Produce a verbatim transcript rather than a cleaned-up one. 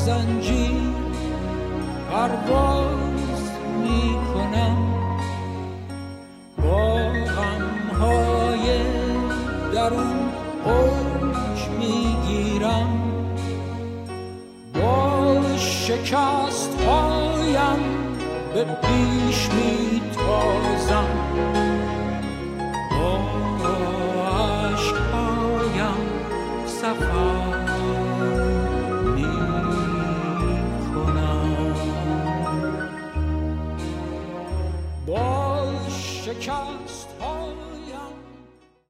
زنجیر پرواز می کنم، با غمهای درون اوج می گیرم، با شکست هایم به پیش می تازم، با